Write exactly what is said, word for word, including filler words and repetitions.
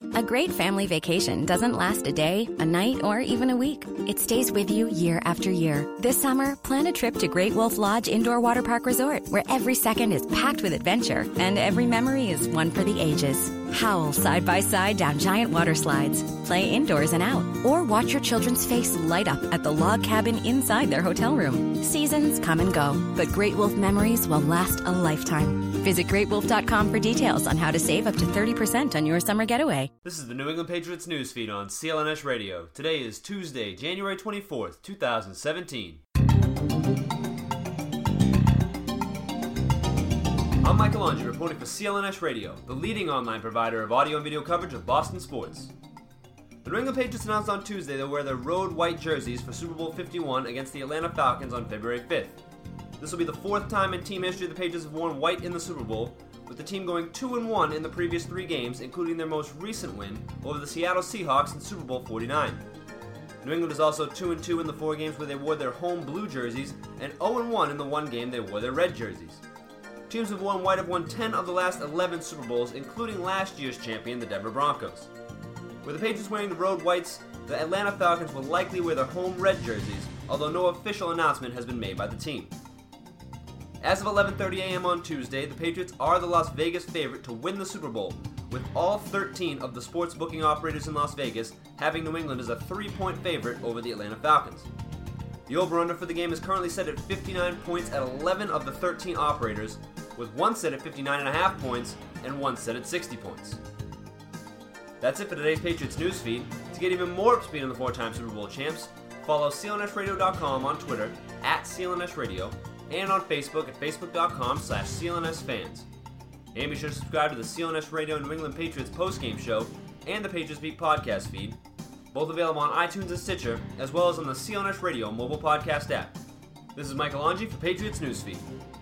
A great family vacation doesn't last a day, a night, or even a week. It stays with you year after year. This summer, plan a trip to Great Wolf Lodge Indoor Water Park Resort, where every second is packed with adventure and every memory is one for the ages. Howl side by side down giant water slides, play indoors and out, or watch your children's face light up at the log cabin inside their hotel room. Seasons come and go, but Great Wolf memories will last a lifetime. Visit great wolf dot com for details on how to save up to thirty percent on your summer getaway. This is the New England Patriots newsfeed on C L N S Radio. Today is Tuesday, January twenty-fourth, two thousand seventeen. I'm Michael Longi, reporting for C L N S Radio, the leading online provider of audio and video coverage of Boston sports. The New England Patriots announced on Tuesday they'll wear their road white jerseys for Super Bowl fifty-one against the Atlanta Falcons on February fifth. This will be the fourth time in team history the Patriots have worn white in the Super Bowl, with the team going two and one in the previous three games, including their most recent win over the Seattle Seahawks in Super Bowl forty-nine. New England is also two and two in the four games where they wore their home blue jerseys, and oh and one in the one game they wore their red jerseys. Teams who have worn white have won ten of the last eleven Super Bowls, including last year's champion, the Denver Broncos. With the Patriots wearing the road whites, the Atlanta Falcons will likely wear their home red jerseys, although no official announcement has been made by the team. As of eleven thirty a.m. on Tuesday, the Patriots are the Las Vegas favorite to win the Super Bowl, with all thirteen of the sports booking operators in Las Vegas having New England as a three-point favorite over the Atlanta Falcons. The over-under for the game is currently set at fifty-nine points at eleven of the thirteen operators, with one set at fifty-nine point five points and one set at sixty points. That's it for today's Patriots newsfeed. To get even more up to speed on the four-time Super Bowl champs, follow C L N S radio dot com on Twitter, at C L N S Radio, and on Facebook at facebook dot com slash C L N S fans. And be sure to subscribe to the C L N S Radio New England Patriots postgame show and the Patriots Beat podcast feed, both available on iTunes and Stitcher, as well as on the C L N S Radio mobile podcast app. This is Michael Longi for Patriots Newsfeed.